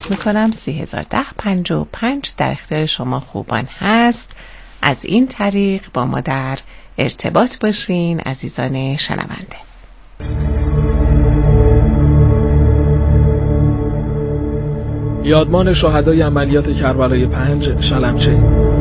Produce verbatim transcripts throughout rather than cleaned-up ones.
میکنم سه هزار و ده پنجاه و پنج در اختیار شما خوبان هست. از این طریق با ما در ارتباط باشین عزیزان شنونده. یادمان شهدای عملیات کربلای پنج شلمچه.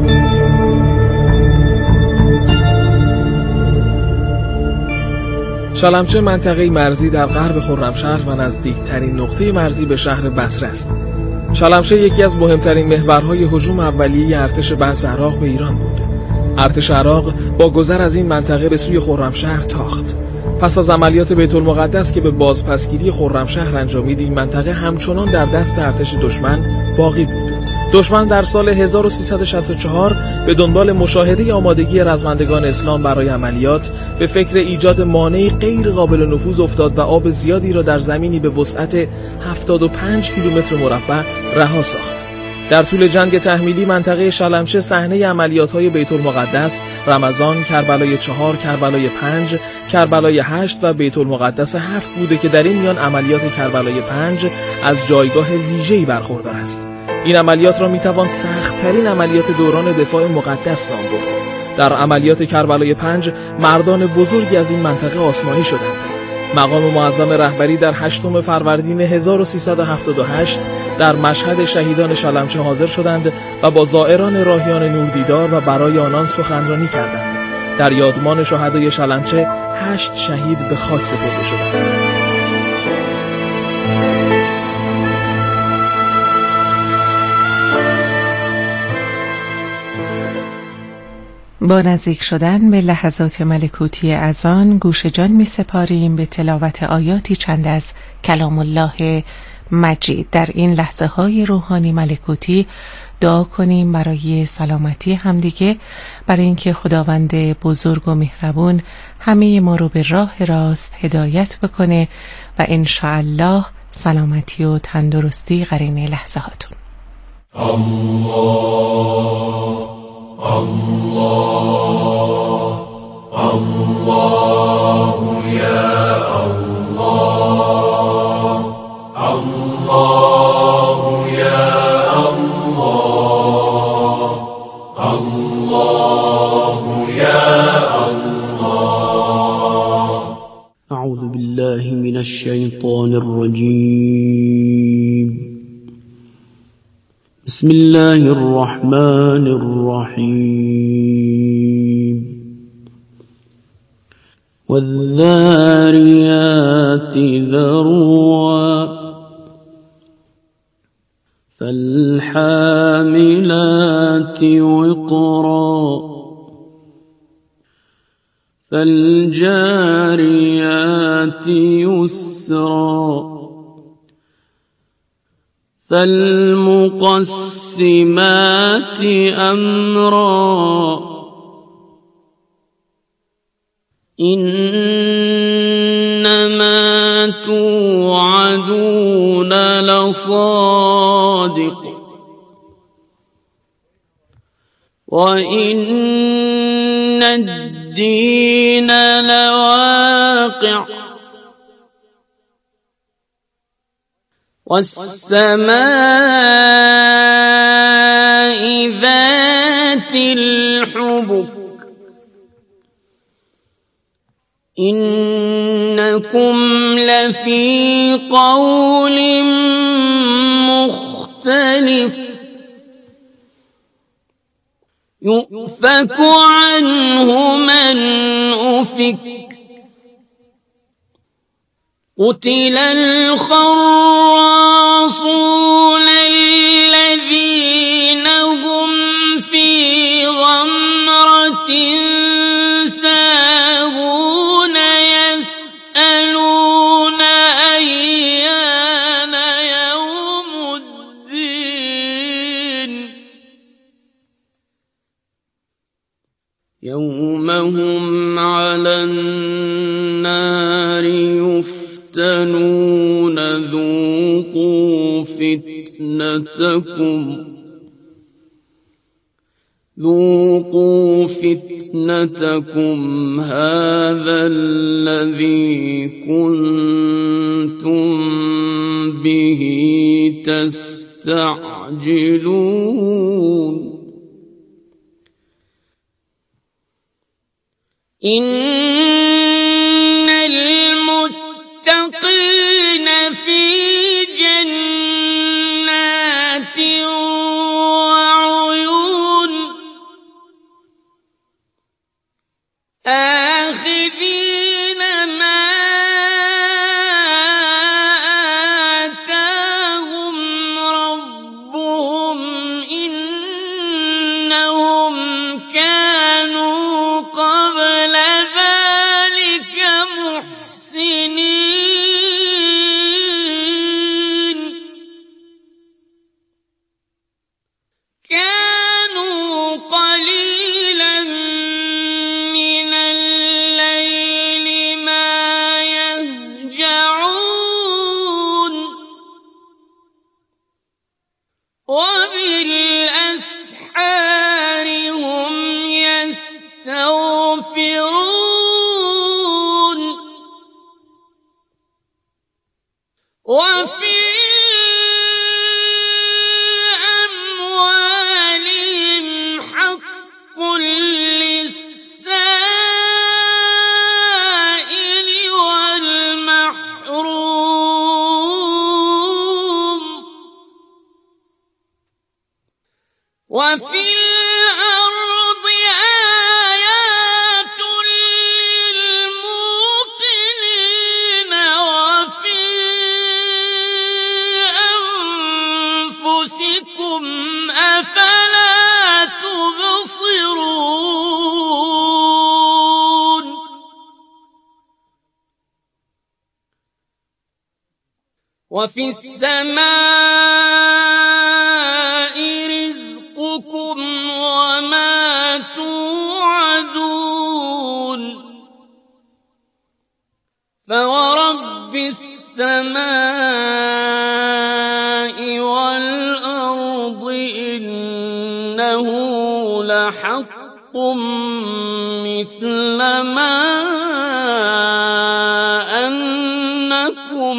شلمچه منطقه مرزی در غرب خرمشهر و نزدیکترین نقطه مرزی به شهر بصره است. شلمچه یکی از مهمترین محورهای هجوم اولیه ارتش بعث عراق به ایران بود. ارتش عراق با گذر از این منطقه به سوی خرمشهر تاخت. پس از عملیات بیت المقدس که به بازپسگیری خرمشهر انجامید، این منطقه همچنان در دست ارتش دشمن باقی بود. دشمن در سال هزار و سیصد و شصت و چهار به دنبال مشاهده آمادگی رزمندگان اسلام برای عملیات به فکر ایجاد مانعی غیر قابل نفوذ افتاد و آب زیادی را در زمینی به وسعت هفتاد و پنج کیلومتر مربع رها ساخت. در طول جنگ تحمیلی منطقه شلمچه صحنه عملیات‌های بیت المقدس، رمضان، کربلای چهار، کربلای پنج، کربلای هشت و بیت المقدس هفت بوده که در این میان عملیات کربلای پنج از جایگاه ویژه‌ای برخوردار است. این عملیات را میتوان سخت‌ترین عملیات دوران دفاع مقدس نام برد. در عملیات کربلای پنج مردان بزرگی از این منطقه آسمانی شدند. مقام معظم رهبری در هشتم فروردین هزار و سیصد و هفتاد و هشت در مشهد شهیدان شلمچه حاضر شدند و با زائران راهیان نور دیدار و برای آنان سخنرانی کردند. در یادمان شهدای شلمچه هشت شهید به خاک سپرده شدند. با نزدیک شدن به لحظات ملکوتی اذان گوش جان می سپاریم به تلاوت آیاتی چند از کلام الله مجید. در این لحظه های روحانی ملکوتی دعا کنیم برای سلامتی همدیگه، برای اینکه خداوند بزرگ و مهربون همه ما رو به راه راست هدایت بکنه و انشاءالله سلامتی و تندرستی قرین لحظه هاتون. الله الله الله یا الله الله یا الله الله یا الله. اعوذ بالله من الشیطان الرجیم. بسم الله الرحمن الرحیم. والذاریات ذروا فالحاملات وقرا فالجاريات يسرا فالمقسمات أمرا إنما توعدون لصادق وإن الدين لواقع والسماء ذات الحبك إنكم لفي قول مختلف يؤفك عنه من أفك قتل الخراصون الذين هم في غمرة ساهون يسألون أيان يوم الدين يوم هم على النار يفتنون ذوقوا فتنتكم ذوقوا فتنتكم هذا الذي كنتم به تستهزئون يستعجلون إن المتقين في جنات وعيون آخذين ما آتاهم ربهم إنهم كانوا قبل ذلك محسنين كانوا قليلا من الليل ما يهجعون وبالأسحار هم يستغفرون وفي أموالهم حق للسائل والمحروم وفي الأرض آيات للموقنين وفي أنفسكم أفلا تبصرون وفي السماء رزقكم وما توعدون فورب السماء والأرض إنه لحق مثل ما أنكم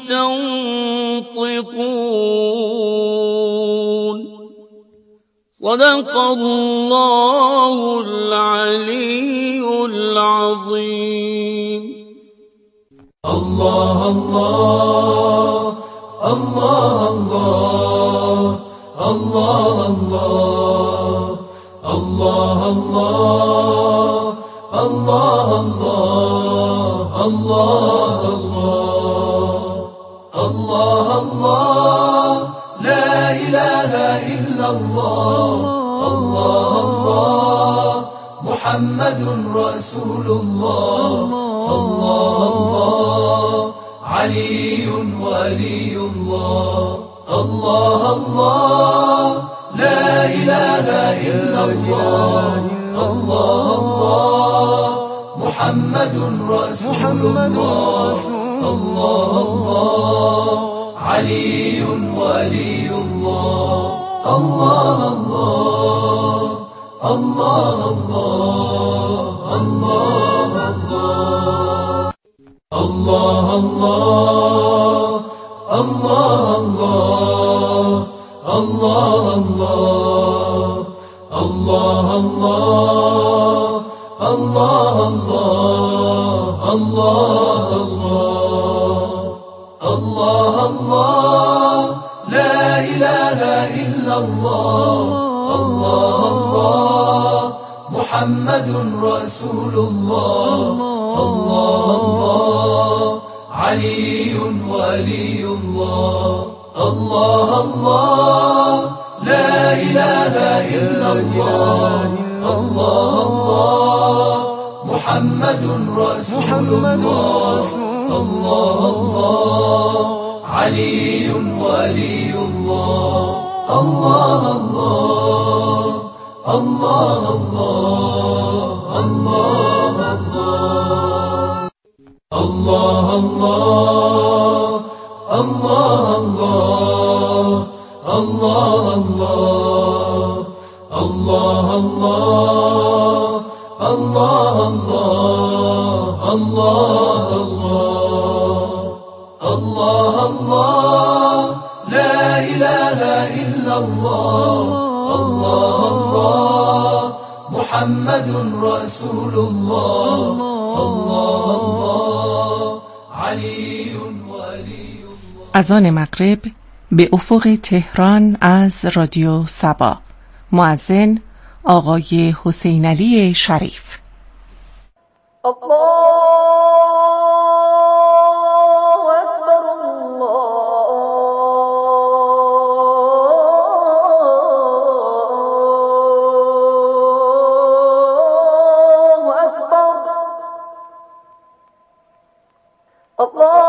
تنطقون صدق الله العلي العظيم الله الله الله الله الله الله الله الله الله الله الله لا إله إلا الله الله الله محمد رسول الله الله الله علي ولي الله الله الله لا إله إلا الله الله الله محمد رسول الله الله الله علي ولي الله الله الله الله الله الله الله الله الله الله الله الله لا إله إلا الله الله الله محمد رسول الله الله الله علي ولي الله الله الله لا إله إلا الله الله الله محمد رسول الله الله الله علي ولي الله الله الله الله الله الله الله الله الله الله الله الله لا إله إلا الله الله الله محمد رسول الله الله الله علی ولی الله. اذان مغرب به افق تهران از رادیو صبا. مؤذن آقای حسین علی شریف. الله اکبر الله اکبر الله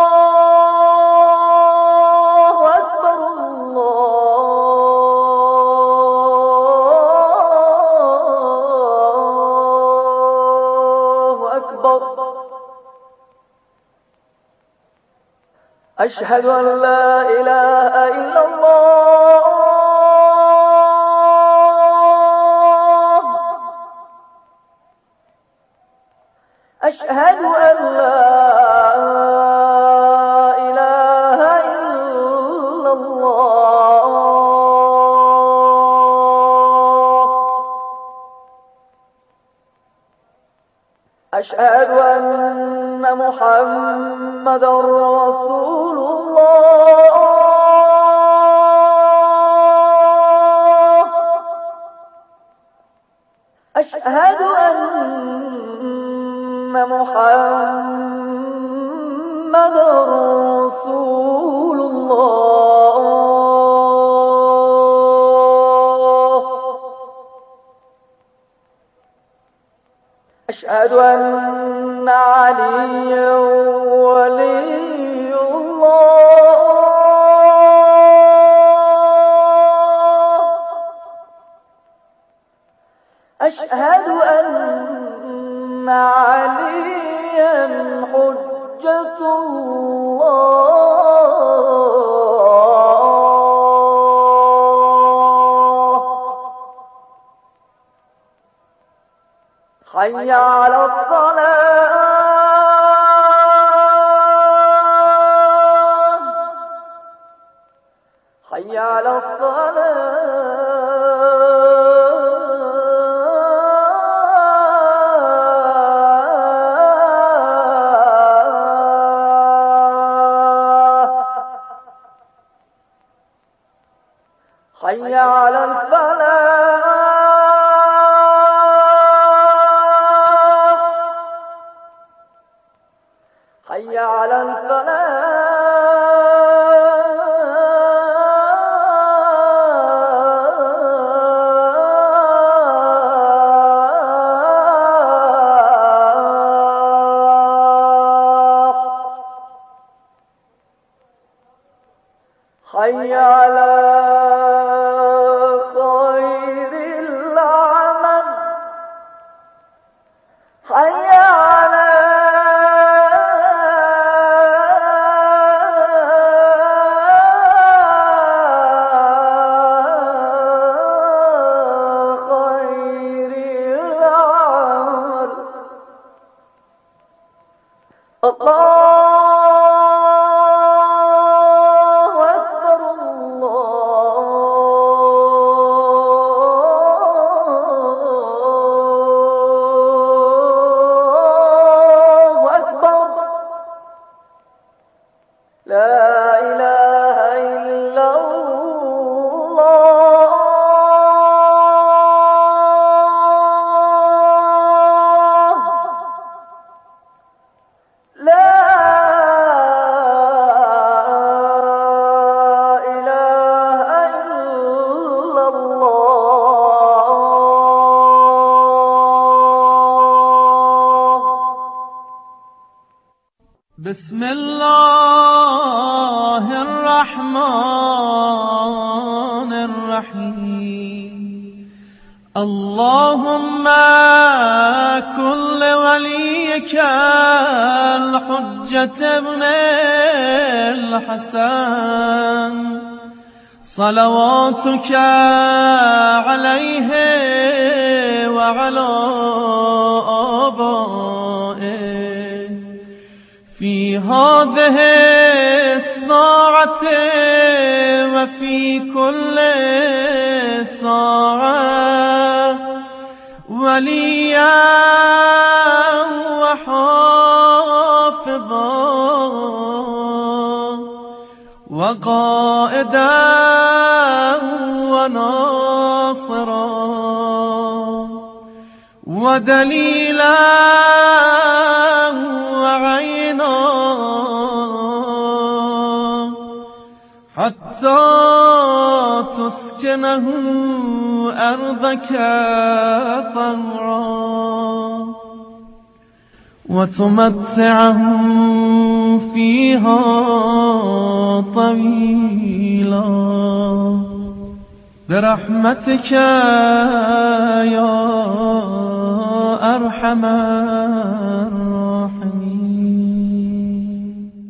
أشهد أن لا إله إلا الله أشهد أن لا إله إلا الله أشهد أن محمد رسول الله أشهد أن محمد رسول الله أشهد أن عليا ولي الله أشهد أن عليا حجة الله حي على الصلاة حي على الصلاة حي على الفلاح حي على الفلاح حي على خير العمل حي على خير العمل الله بسم الله الرحمن الرحيم اللهم كن لوليك الحجة ابن الحسن صلواتك عليه وعلى آبائه في هذه ساعة وفي كل ساعة وليا وحافظا وقائدا وناصرا ودليلا وعينا حتى تسكنه أرضك طوعا وتمتعه فيها طويلا برحمتك يا أرحم الراحمين.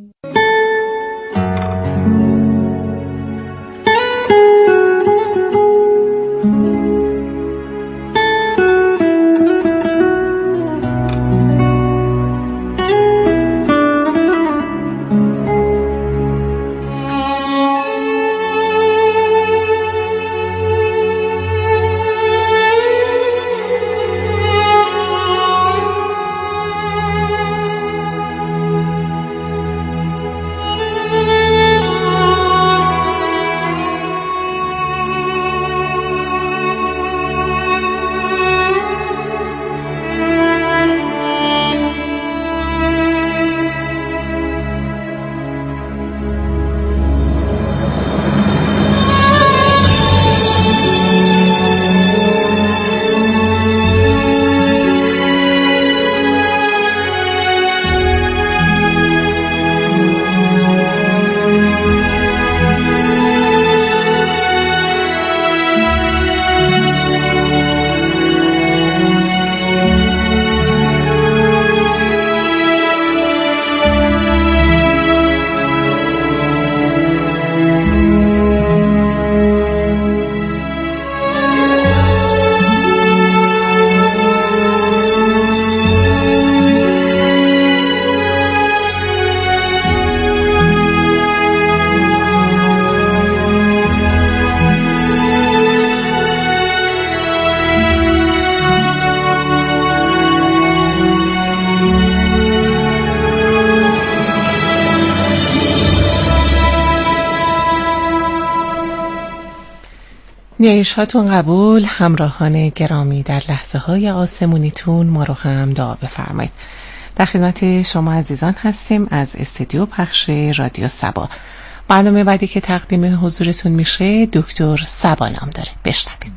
نیایش‌هاتون قبول. همراهان گرامی، در لحظه های آسمونیتون ما رو هم دعا بفرمایید. در خدمت شما عزیزان هستیم از استودیو پخش رادیو صبا. برنامه بعدی که تقدیم حضورتون میشه دکتر صبا نام داره. بشنوید.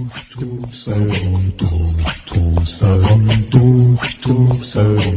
دکتر صبا، دکتر صبا، دکتر صبا،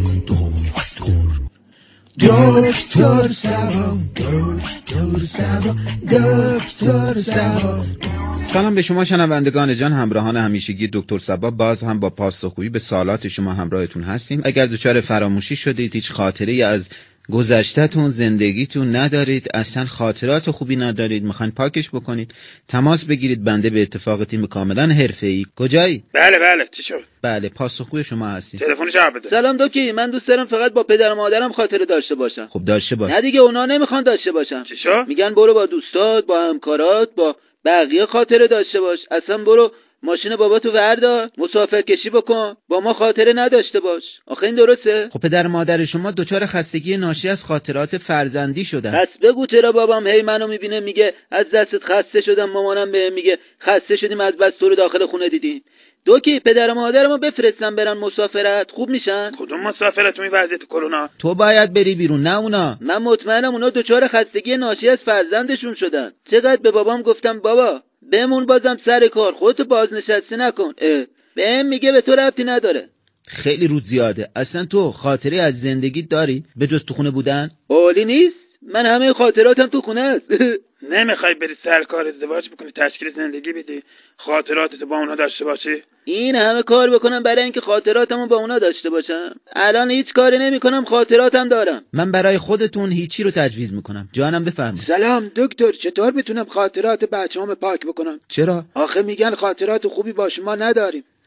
دکتر صبا، دکتر صبا، دکتر صبا. سلام به شما شنوندگان جان، همراهان همیشگی دکتر صبا. باز هم با پاسخگویی به سوالات شما همراهتون هستیم. اگر دچار فراموشی شدید، هیچ خاطره‌ای از گذشته‌تون، زندگیتون ندارید، اصلا خاطرات خوبی ندارید، میخواین پاکش بکنید، تماس بگیرید. بنده به اتفاق تیم کاملا حرفه‌ای. کجایی؟ بله بله چی شد؟ بله پاسخگوی شما هستیم. تلفن جواب بده. سلام دوکی، من دوست دارم فقط با پدر و مادرم خاطره داشته باشم. خب داشته باش. نه دیگه اونا نمیخوان داشته باشم. چی شد؟ میگن برو با دوستات، با همکارات، با بقیه خاطره داشته باش. اصلا برو ماشین باباتو وردار، مسافر کشی بکن، با ما خاطره نداشته باش. آخه این درسته؟ خب پدر و مادر شما دچار خستگی ناشی از خاطرات فرزندی شدن. پس بگو چرا بابام هی منو میبینه میگه از دستت خسته شدم، مامانم بهم میگه خسته شدیم از بس تو رو داخل خونه دیدیم. دوکی پدر و مادرمو بفرستن برن مسافرت، خوب میشن. کدوم مسافرت تو این وضعیت کرونا؟ تو باید بری بیرون نه اونا. من مطمئنم اونا دچار خستگی ناشی از فرزندشون شدن. چقدر به بابام گفتم بابا بمون بازم سر کار، خودتو بازنشسته نکن. اه بهم میگه به تو ربطی نداره. خیلی رود زیاده. اصلا تو خاطره از زندگی داری به جز تو خونه بودن؟ عالی نیست؟ من همه خاطراتم تو خونه است. نمیخوای بری سر کار ازدواج بکنی، تشکیل زندگی بدی، خاطراتتو با اونا داشته باشی؟ این همه کار بکنم برای اینکه خاطراتمو با اونا داشته باشم؟ الان هیچ کاری نمیکنم، خاطراتم دارم. من برای خودتون هیچی رو تجویز میکنم. جانم بفرمایید. سلام دکتر، چطور میتونم خاطرات بچه‌ام پاک بکنم؟ چرا؟ آخه میگن خاطرات خوبی با شما نداریم.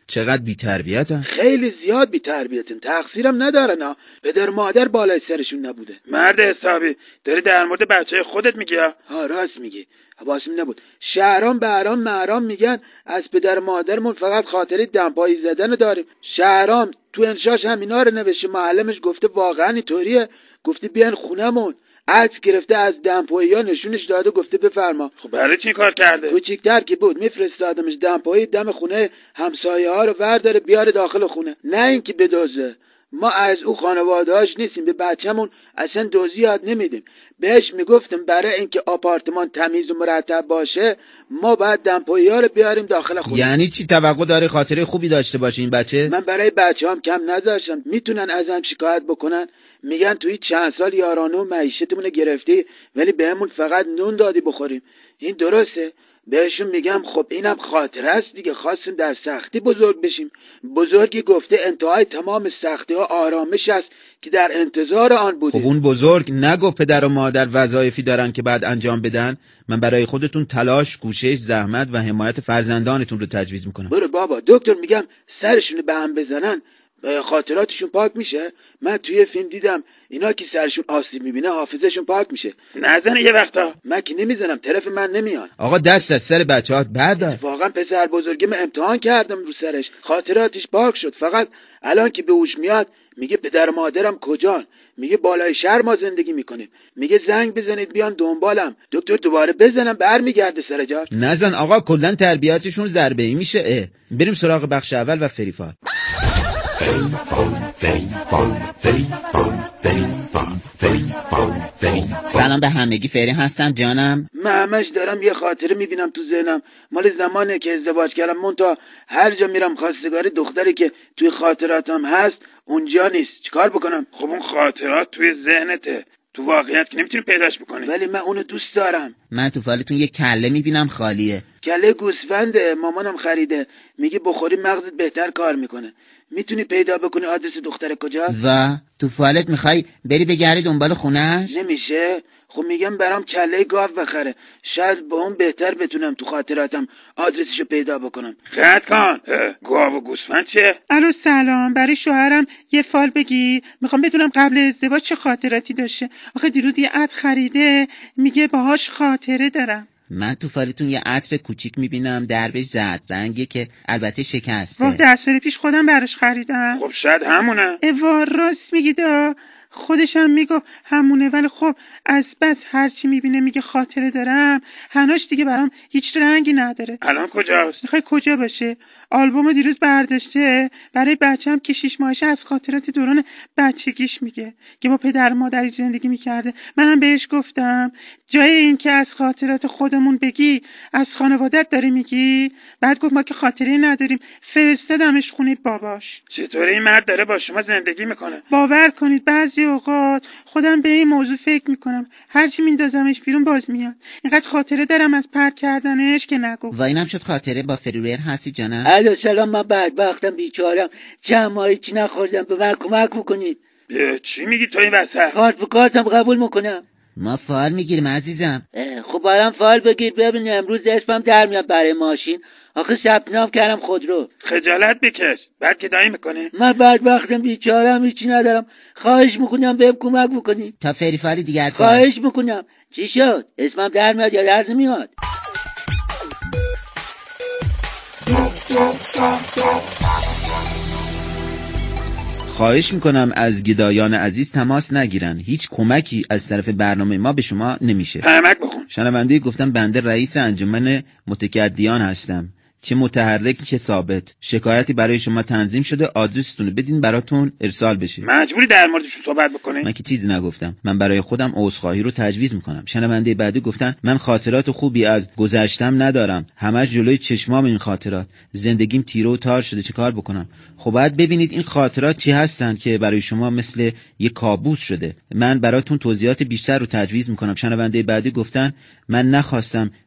چقدر بی‌تربیتن. خیلی زیاد بی‌تربیتن. تقصیرم ندارن ها. پدر مادر بالای سرشون نبوده. مرد حسابی داری در مورد بچه خودت میگی؟ ها راست میگی. حواسم نبود. شهرام بهرام مهرام میگن از پدر مادرمون فقط خاطره دمپایی زدن داریم. شهرام تو انشاش همینا رو نوشته. معلمش گفته واقعا اینطوریه. گفته بیان خونمون. عکس گرفته از دمپایی ها نشونش داده گفته بفرما. خب برای چی کار کرده؟ کوچیک‌تر که بود میفرستادمش دمپایی دم خونه همسایه ها رو ورداره بیاره داخل خونه. نه اینکه بدزده. ما از او خانواده‌اش نیستیم. به بچه‌مون اصلا دزدی یاد نمیدیم. بهش میگفتم برای اینکه آپارتمان تمیز و مرتب باشه ما باید دمپایی‌ها رو بیاریم داخل خونه. یعنی چی؟ توقع داره خاطره خوبی داشته باشه این بچه؟ من برای بچه‌هام کم نذاشتم. میتونن ازم شکایت بکنن. میگن توی چند سال یارانه و معیشتمون گرفتی ولی بهمون فقط نون دادی بخوریم. این درسته؟ بهشون میگم خب اینم خاطره است دیگه. خواستیم در سختی بزرگ بشیم. بزرگی گفته انتهای تمام سختی ها آرامش است که در انتظار آن بودیم. خب اون بزرگ نگفت پدر و مادر وظایفی دارن که بعد انجام بدن؟ من برای خودتون تلاش، کوشش، زحمت و حمایت فرزندانتون رو تجویز میکنم. برو بابا. دکتر میگم سرشون به هم بزنن خاطراتشون پاک میشه. من توی فیلم دیدم اینا که سرشون آسیب میبینه حافظشون پاک میشه. نزنه یه وقتا. من که نمیزنم. طرف من نمیاد. آقا دست از سر بچه‌هات بردار. واقعا پسر بزرگم امتحان کردم رو سرش. خاطراتش پاک شد. فقط الان که به هوش میاد میگه پدر مادرم کجان؟ میگه بالای شهر ما زندگی میکنیم. میگه زنگ بزنید بیان دنبالم. دکتر دوباره بزنم برمیگرده سر جاش. نزن آقا. کلا تربیتشون ضربه ای میشه. اه. بریم سراغ بخش اول و فریفال. سلام به همگی. فری هستم جانم. من همش دارم یه خاطره میبینم تو ذهنم مال زمانه که ازدواج کردم. منتها هر جا میرم خواستگاری دختری که توی خاطراتم هست اونجا نیست. چیکار بکنم؟ خب اون خاطرات توی ذهنته. تو واقعیت که نمیتونی پیداش بکنی. ولی من اونو دوست دارم. من تو فالتون یه کله میبینم خالیه. کله گوسفنده. مامانم خریده. میگه بخوری مغزت بهتر کار میکنه. میتونی پیدا بکنی آدرس دختر کجاست؟ و تو فالت میخوای بری بگردی دنبال خونهش؟ نمیشه. خب میگم برام کله گاو بخره. شاید با اون بهتر بتونم تو خاطراتم آدرسشو پیدا بکنم. خط کن. گاو و گوسفند چیه؟ الو سلام. برای شوهرم یه فال بگی. میخوام بدونم قبل ازدواج چه خاطراتی داشته. آخه دیروز یه عطر خریده میگه باهاش خاطره دارم. من تو فالتون یه عطر کوچیک میبینم دربش زرد رنگه که البته شکسته. وقت دست سال پیش خودم براش خریدم. خب شاید همونه. اوار راست میگی دا. خودشم میگفت همونه ولی خب از بس هرچی میبینه میگه خاطره دارم. هنوش دیگه برام هیچ رنگی نداره. الان کجاست؟ میخوای کجا باشه؟ آلبومو دیروز برداشته برای بچه‌م که شیش ماهشه از خاطرات دوران بچگیش میگه که با پدر مادری زندگی میکرده. منم بهش گفتم جای این که از خاطرات خودمون بگی از خانوادت داری میگی. بعد گفت ما که خاطره نداریم. فرستادمش خونه باباش. چطوره این مرد داره با شما زندگی میکنه؟ باور کنید بعضی اوقات خودم به این موضوع فکر میکنم. هرچی میندازمش بیرون باز میاد. اینقدر خاطره دارم از پرت کردنش که نگو. و اینم شد خاطره. با فریور هستی جانم؟ الو سلام. من بدبختم بیچارم. چند ماهی چی نخوردم. به من کمک بکنید. چی میگی تو این وسط؟ کارت به کارتم قبول میکنم. ما فعال میگیریم عزیزم. خب برام فعال بگیر. ببین امروز اسمم در میاد برای ماشین. آخه ثبت نام کردم خودرو. خجالت بکش. بعد که دایی میکنی؟ من بدبختم بیچارم هیچی ندارم. خواهش میکنم بهم کمک بکنید. تا فریفالی دیگر کار. خواهش میکنم. چی شد؟ اسمم در میاد یا در نمیاد؟ خواهش میکنم از گدایان عزیز تماس نگیرن. هیچ کمکی از طرف برنامه ما به شما نمیشه. پرمک بخون. شنونده گفتم بنده رئیس انجمن متکدیان هستم. چه متحرک چه ثابت. شکایتی برای شما تنظیم شده. آدرستون رو بدین براتون ارسال بشه. مجبوری در موردش صحبت بکنی؟ من که چیزی نگفتم. من برای خودم عذرخواهی رو تجویز میکنم. شنونده بعدی گفتن من خاطرات خوبی از گذشتم ندارم. همش جلوی چشمام این خاطرات. زندگیم تیره و تار شده. چه کار بکنم؟ خب باید ببینید این خاطرات چی هستن که برای شما مثل یه کابوس شده. من براتون توضیحات بیشتر رو تجویز میکنم. شنونده بعدی گفتن من نخواستم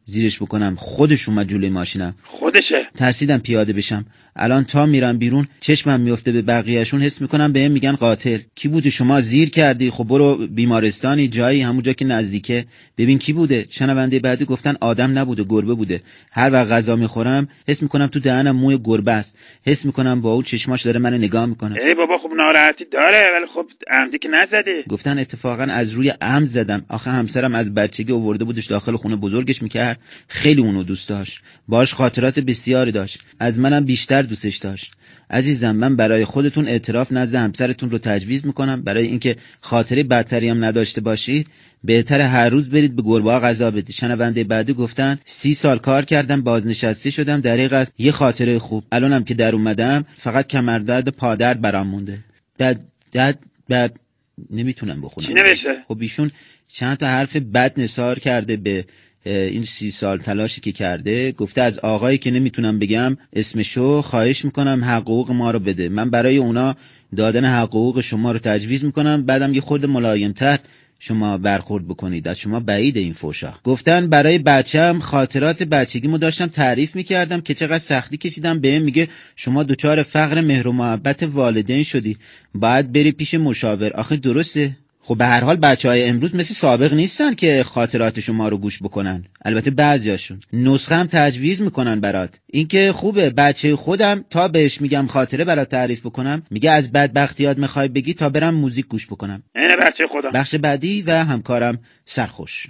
زیرش بکنم، خودش اومد جلوی ماشینم. خودشه. ترسیدم پیاده بشم. الان تا میرم بیرون چشمم میفته به بقیه‌شون، حس میکنم بهم میگن قاتل. کی بوده؟ شما زیر کردی، خب برو بیمارستانی جایی همونجا که نزدیکه ببین کی بوده. شنونده بعدی گفتن آدم نبوده، گربه بوده. هر وقت غذا میخورم حس میکنم تو دهنم موی گربه است، حس میکنم با اون چشماش داره منو نگاه میکنه. ای بابا خب ناراحتی داره، ولی خب عمدی که نزدی. گفتن اتفاقا از روی عمد زدم. آخه همسرم از بچگی آورده بودش داخل خونه، بزرگش میکرد، خیلی اونو دوست داشت، باهاش خاطرات بسیاری داشت، از منم بیشتر دوستش داشت. عزیزم من برای خودتون اعتراف نزد همسرتون رو تجویز میکنم. برای اینکه خاطره بدتری هم نداشته باشید بهتر هر روز برید به گربه‌ها غذا بدید. شنونده بعدی گفتن سی سال کار کردم، بازنشسته شدم، دریغ است یه خاطره خوب. الانم که در اومدم فقط کمردرد پادرد برام مونده. دد دد بد نمیتونم بخونم. چی نوشته؟ خب ایشون چند تا حرف بد نثار کرده به این سی سال تلاشی که کرده. گفته از آقایی که نمیتونم بگم اسمشو خواهش میکنم حقوق ما رو بده. من برای اونا دادن حقوق شما رو تجویز میکنم، بعدم یه خورده ملایم‌تر شما برخورد بکنید. از شما بعید این فوشا. گفتن برای بچم خاطرات بچگیمو داشتم تعریف میکردم که چقدر سختی کشیدم. بهم میگه شما دچار فقر مهر و محبت والدین شدی، باید بری پیش مشاور. آخه درسته؟ خب به هر حال بچهای امروز مثل سابق نیستن که خاطرات شما رو گوش بکنن. البته بعضیاشون نسخه هم تجویز میکنن برات. این که خوبه. بچه خودم تا بهش میگم خاطره برات تعریف بکنم میگه از بدبختیات میخوای بگی تا برم موزیک گوش بکنم. اینه بچه خودم. بخش بعدی و همکارم سرخوش.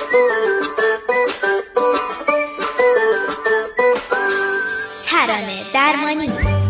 ترانه درمانی.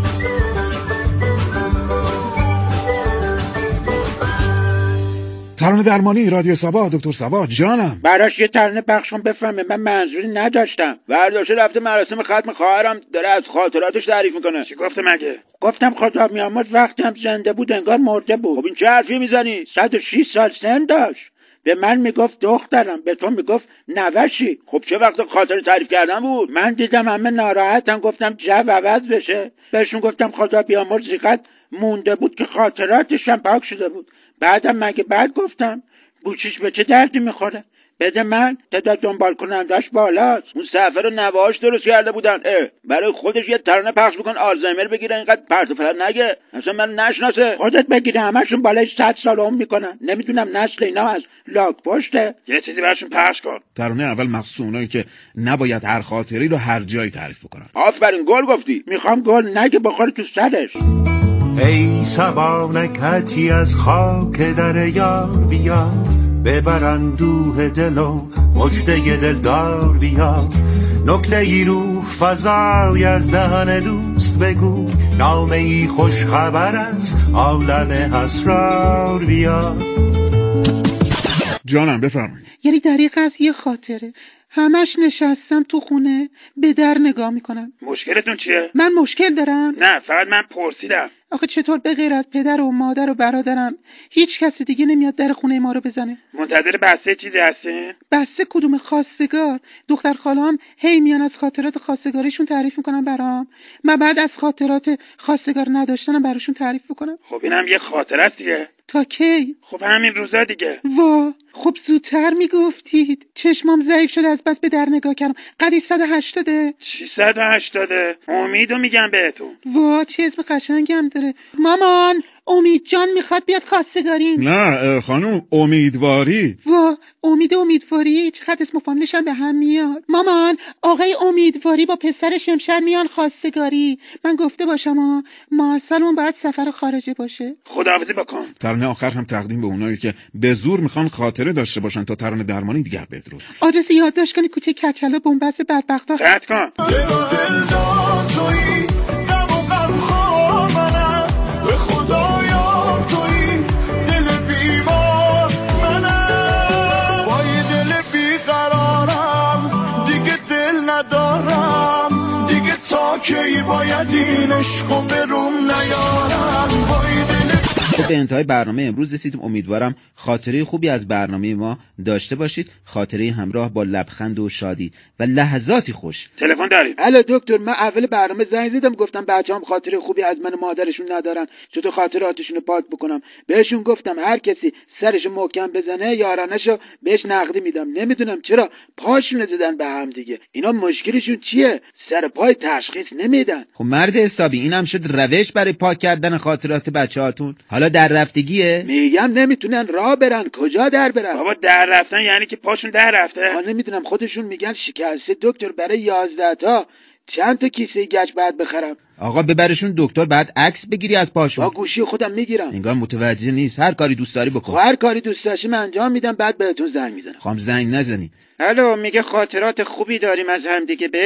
ترانه درمانی رادیو صبا. دکتر صبا جانم. براش یه ترانه پخشون بفهمه، من منظوری نداشتم. برداشته رفته مراسم ختم خواهرم، داره از خاطراتش تعریف میکنه. چی گفته مگه؟ گفتم خدا بیامرز وقتی هم زنده بود انگار مرده بود. خب این چه حرفی میزنی؟ صد و شش سال سن داشت. به من میگفت دخترم، به تو میگفت نوشی. خب چه وقت خاطره تعریف کردن بود؟ من دیدم همه ناراحتم، گفتم جو عوض بشه. بهشون گفتم خدا بیامرز زیقت مونده بود که خاطراتش هم پاک شده بود. بعدم مگه بعد گفتم گوشش به چه دردی میخوره؟ بده من، تعداد دنبال کنندش بالاست. اون سفر رو نواهاش درست کرده بودن. اه برای خودش یه ترانه پخش بکن آلزایمر بگیره، اینقدر پرت و پلا نگه، اصلا من نشناسه. خودت بگیره، همشون بالای صد سال عمر میکنن. نمیدونم نسل اینا از لاک پشته. یه چیزی براشون پخش کن. ترانه اول مخصوص اونایی که نباید هر خاطری رو هر جایی تعریف کنن. آفرین، گل گفتی. میخوام گل نگه بخوره تو سرش. ای صبا نکهتی از خاک در یار بیا، ببر اندوه دل و مژده دلدار بیا. نکته ای رو فضای از دهن دوست بگو، نامه ای خوش خبر از عالم اسرار بیا. جانم بفرمایید. یعنی دریغ از یه خاطره همش نشستم تو خونه به در نگاه میکنم. مشکلتون چیه؟ من مشکل دارم؟ نه فقط من پرسیدم. آخه چطور به غیر از پدر و مادر و برادرم هیچ کسی دیگه نمیاد در خونه ما رو بزنه؟ منتظر بسته چیزی هستین؟ بسته کدوم؟ خواستگار. دختر خالام هی میان از خاطرات خواستگاریشون تعریف میکنن برام، من بعد از خاطرات خواستگار نداشتنم براشون تعریف بکنم. خب اینم یه خاطره است دیگه. تا کی؟ خب همین روزا دیگه. وا خب زودتر میگفتید. چشمام ضعیف شده از بس به در نگاه کردم. قدی صد و هشتاده. چی صد و هشتاده؟ امیدو میگم بهتون. وا چه اسم قشنگی هم داره. مامان امید جان میخواد بیاد خواستگاری. نه خانوم، امیدواری. وا امید امیدواری چقدر اسم و فامیلشون به هم میاد. مامان آقای امیدواری با پسرش امشب میان خواستگاری. من گفته باشم ها مارسلمون باید سفر خارجه باشه. خداحافظی بکن. ترانه آخر هم تقدیم به اونایی که به زور میخوان خاطره داشته باشن تا ترانه درمانی دیگر بدرود. آدرس یادداشت کنی کوچه کچلا بنبست بدبختا. قطع کن. به خدایا تویی دل بیمار منم، با یه دل بیقرارم دیگه دل ندارم دیگه، تا کی باید این عشقو بروم نیارم. با یه دل خب به انتهای برنامه امروز رسیدیم. امیدوارم خاطره خوبی از برنامه ما داشته باشید، خاطره همراه با لبخند و شادی و لحظاتی خوش. تلفن دارید؟ الو دکتر، من اول برنامه زنگ زدم گفتم بچه‌ام خاطره خوبی از من و مادرشون ندارن، چطور خاطراتشون رو پاک بکنم. بهشون گفتم هر کسی سرش محکم بزنه یارانشو بهش نقدی میدم. نمیدونم چرا پاشونو زدن به هم دیگه. اینا مشکلشون چیه؟ سر پای تشخیص نمیدن. خب مرد حسابی، اینم شد روش برای پاک کردن خاطرات بچه‌هاتون؟ حالا در رفتگیه؟ میگم نمیتونن راه برن، کجا در برن؟ بابا در رفتن یعنی که پاشون در رفته. من نمیدونم، خودشون میگن شکسته. دکتر برای یازده تا چند تا کیسه گچ بعد بخرم؟ آقا ببرشون دکتر، بعد عکس بگیری از پاشون. با گوشی خودم میگیرم. انگار متوجه نیست. هر کاری دوست داری بکن. هر کاری دوست داشتی من انجام میدم، بعد بهتون زنگ میزنم. خام زنگ نزنی. الو، میگه خاطرات خوبی داریم از هم دیگه.